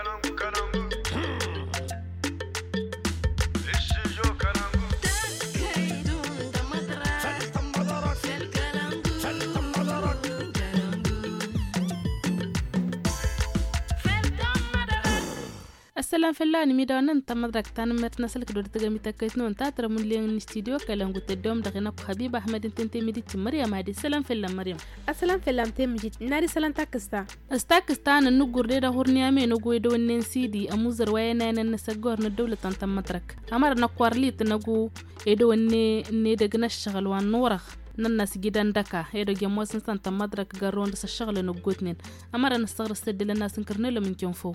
السلام فلان ميدانا تمدرك تان مرتنا سلك دور تجمع تكيتنا وانت ترى من لين الاستديو كلام قلت الدوم دغنا حبيب أحمد انت ميدي مريم هادي السلام فلان مريم السلام فلان تمجد ناري سلام تاكستا استاكستان النجور ريدا هورنيامي نجو يدو النسيدي أموزر ويانا نسجور ندولة تان مدرك أمر نقوارليت نجو يدو إني دغنا الشغل والنورخ نناس جدا دكا يدو جموس نسان تان مدرك جارون دس الشغل نجوتنين أمر نستغرق استدل الناس نكرنيلا من جنفو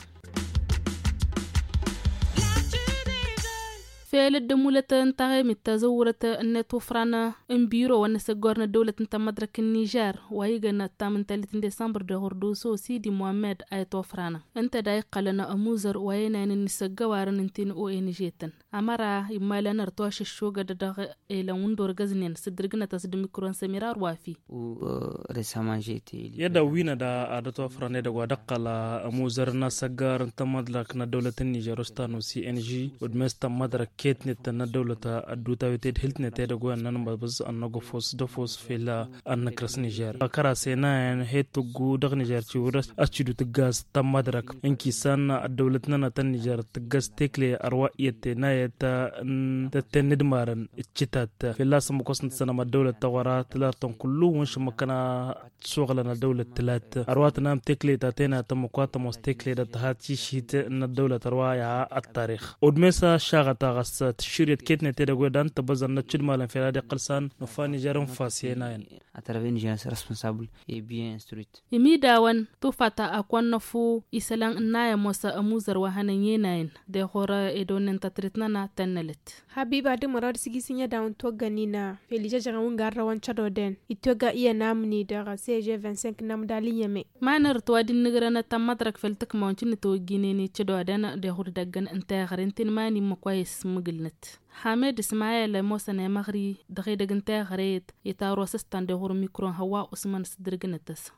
فعل الدمولة انتهى متزورة أن توفرنا امبيرو ونسجورنا دولة انت مدرك النيجر وهيجنا تامن 30 ديسمبر ده هردوسو سيدي محمد اي توفرنا انت دايق لنا اموزر وينا ان نسجوارن انتين او انجيتن امرا يمالا نرتواش الشوغة ده الى وندور غزنين صدرقنا تصد ميكرون سميرار وافي ورسامان جيتي يدا وينا دا ادا توفرنا دا ودقل اموزر نسجار انت مدرك دولة النيجر استانو سي ان جي ودمست مدرك كيت نتنا دولة الدوتا وتد هلت نتايدا قوان نانو بس أنغو فوس دفوس فيلا أنكرس نيجر أكرا سيناين هيتو قو دغ نيجر تيورس أشدو تغاز تمادرك إنكي سان الدولتنا نتن نيجر تغاز تكلي أروائية ناية تتندمارن اتشتات فيلا سمكوس نتسانا ما الدولة تغورا تلارتون كلو ونش مكانا شغلنا الدولة تلات أروات نام تكلي تاتينا تمكوات موس تكلي داتهاتي شيت إن الدولة تروايا التاريخ ودميسا شاغتا تشيريت كيتنا تيدا دان تبزر نتشد مالا في هذا قلسان نفاني جارم فاسينا أترابين جانس responsable et bien instruite إمي داوان توفاتا أكوان نفو إسلام النايا موسى أموزر وهنينين دي غورا إدون انتترتنا تنلت حبيبا دي مراد سيجي سينيا داون توغا نينا في اللي جاجا ونغارا وانشادو دين إتوغا إيا نامني داغا سيجي 25 نام دالي يمي ما نرتوا دي نغرانا تمدرك فلتك مونشين توغينيني تشدو دانا دي غور داغن انتاغرنتين ماني مكويس مقلنت حامد اسماعيل موسى مغري دغي دغنتا غريت يتارو سستان دغور ميكرون هوا عثمان صدرغنتس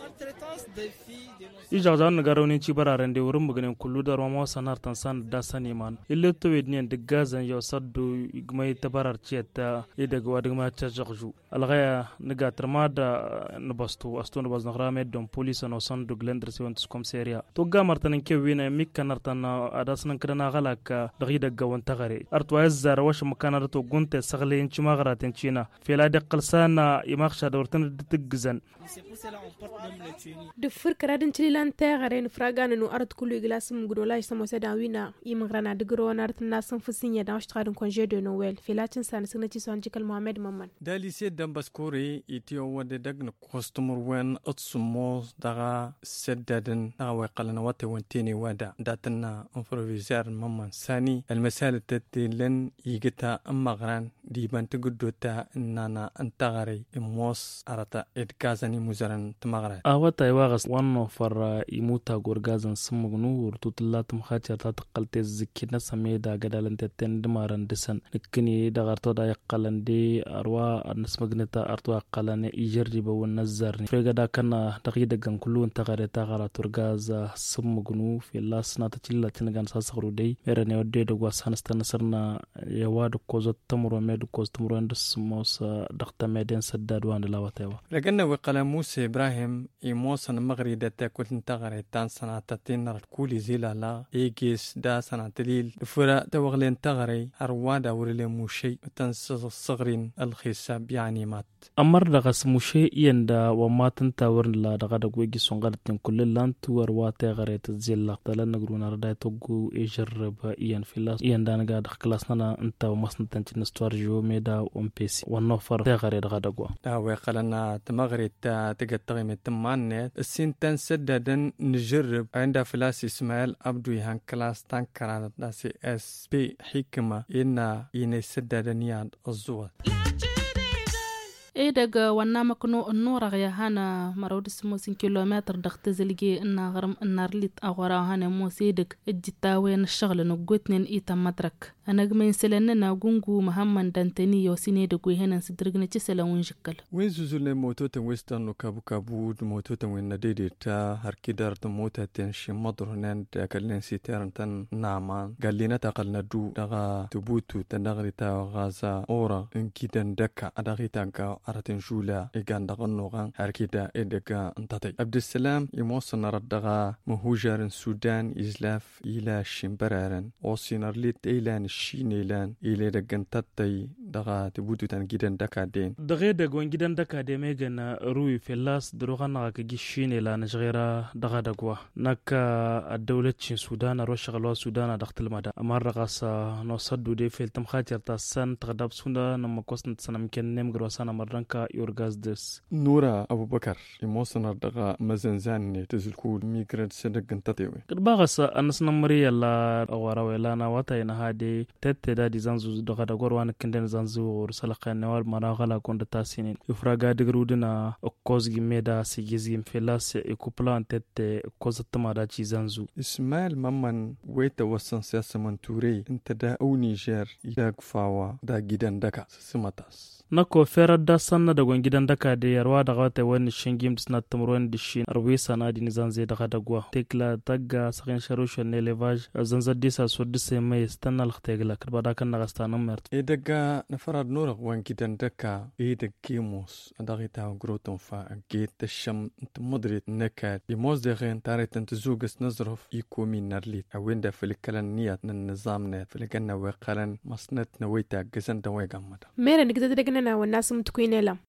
يجازان نغاروني تشي برارندي ورم بغنم كلو دارو ما سنار تنسان داسانيمان اللي تويدني دغازن يو صدو يغمي تبرر تشيتا يدغ ودغما تشجخجو الغايا نغاترمادا نبستو استون باز نغرامي دوم بوليس نو سان دوغلندر سيونتس كومسيريا توغا مرتن كيوينا ميكنرتن اداسن كدنا غلاك دغي دغون تغري ارتواز زاروش مكانرتو غونت سغلين تشما غراتن تشينا في لا دقلسانا يماخشا دورتن دتغزن دفر كرادن تشيلان تاغرين فراغان نو ارد كل غلاس مغدولاي سموسا داوينا يمغرانا دغرو نارت ناسن فسينيا داوش تخادن كونجي دو نويل في لاتن سان سنتي سونجيكل محمد ممن دالي سي دمبسكوري ايتيو ود دغن كوستمر وين اتسمو دغا سددن دغا قلنا وات وانتيني ودا داتنا انفروفيزار ممن ثاني المساله تتلن يجتا أمغران ديبان تقدوتا إننا انتغري إموس أرتا إدكازاني مزران تمغران أواتا يواغس وانو فر إموتا غورغازان سمغنور توتلات مخاتيا تاتقلت الزكينا سميدا قدالان تتن دماران دسان نكني دغارتو دا يقالان دي أروا نسمغنتا أرتوا قالان إيجربا ونزارني فريقا دا كان تغيدقان كلو انتغري تاغارا تورغازا سمغنو في الله سناتا تلا تنغان ساسغرو دي ميراني ودي دقوا سانستا نصرنا يواد كوزو تمرو ميد كوز تمرو اندس موسى دقتا ميدين سداد وان لاواتيوا لكن وقال موسى ابراهيم يموسى المغري دتا كنت انتغري تان سنه تتين كولي زيلا لا ايجيس دا سنه تليل فرا توغلي انتغري اروادا ورلي موشي تنس صغرين الخساب يعني مات امر دغس موشي يندا وما تنتاور لا دغا دغويغي سونغارتين كل لانت ورواتي غريت زيلا تلن نغرونا ردا توغو يجرب ين فيلا يندا نغا دخلاسنا انت ومسنتن نستورجو ميدا ومبيسي ونوفر تغري دغدغوا دا وقالنا تمغري تقطغي متمان السين تنسددن نجرب عند فلاس اسماعيل عبدو يهان كلاس تنكران داسي اس بي حكمه ان ينسددن ياد الزوات ai daga wannan makno nora ya hana marodi simosin kilometer dakta zilge ina garam ina lit agwara hana mosidik ejita wen shagla no gutnen ita madrak anagmen selena na gungu muhammad dantani yosine da gohenan sidirgna ci selawun jikkal wen zuzule moto tan western no kabu kabu moto tan wen na daidaita har kidar da mota tan shi madrunan da kallin sitaran tan naman gallina ta kalna du daga tubutu tan daga ta gaza ora in kidan daka adagita ga aratin jula igan daga nogan har kida edaga antatay abdussalam imosan raddaga muhujarin sudan izlaf ila shimbararan osinar lit ilan shinilan ile daga tatay daga tubutu tan gidan daka den daga daga gidan daka de megana ruwi felas drogana ga gishine la najira daga dagwa naka ad-dawlatin sudan ro shagalo sudan daqtal mada amar raqasa no saddu de fel tam khatir ta san taqdab sunda na makosn sanam ken nem grosana marranka yorgaz des nura abubakar emotional daga mazanzan ne tazulku migrant sadagan tatewe kadbagasa anasna mariya la awara wala na wata ina hade tette da di zanzu daga da gorwan kinden zanzu salaqan wal maragala konda tasinin ifraga digrudina kozgi meda sigizim felas e kuplan tette kozatma da ci zanzu ismail mamman weta wasan siyasa manture inta da au niger ida gfawa da gidan daka simatas nako ferar da sanna da gidan daka da yarwa da wata wani shingim sna tumruwan dishin arwi sana di nizan zai daga dagwa tekla tagga sakin sharushan ne levage zanza disa so disa mai stanal khtegla karbada kan na gastanan mert e daga na farad nura wan gidan daka e da gemos adagita groton fa get sham mudrit naka imos de gen taretan tzugas nazruf ikomi narlit awinda filkalan niyat nan nizamna filkanna waqalan masnat nawita gazan da waygamada mera nigda na wannan sun tukuinela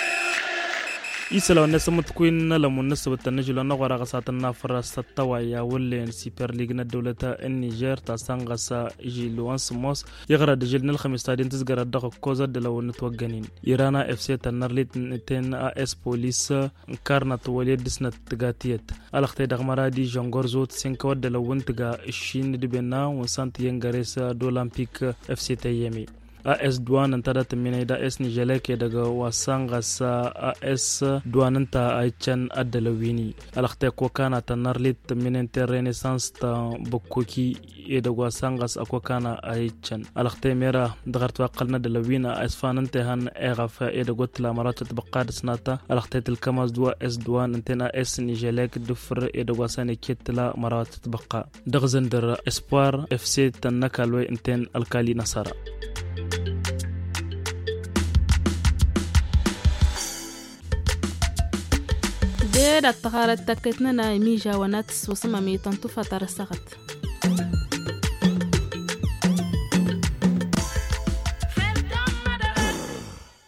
isla wannan sun tukuinela lamun nasabta najula na qara qasatan na farasta tawaya wallen super league na dawlata Niger ta sangasa jiluan smos yagra da jilnal khamis tadin tisgara da koza da lawan twaganin irana fc tanarlit ten as police karna tawalid disna tgatiyat alaqtay da maradi jongorzo tsinka da lawan tga shin dibena wasant yangaresa do olympique fc tayemi AS Douane ta da tamina da AS Nijeleke daga wasan gasa AS Douane ta Aichan Adalawini alakta ko kana ta narlit tamina ta Renaissance ta Bokoki e daga wasan gasa ko kana Aichan alakta mera dagartwa qalna Dalawina AS Fanan ta han erafa e daga tla marat tabqad sanata alakta tilkamas dua AS Douane tana AS Nijeleke dufr e daga wasan kitla marat tabqa dagzandar Espoir FC tanakalwe inten alkali Nasara da takharat taketna na mija wanat wasma mi tantu fatara sagat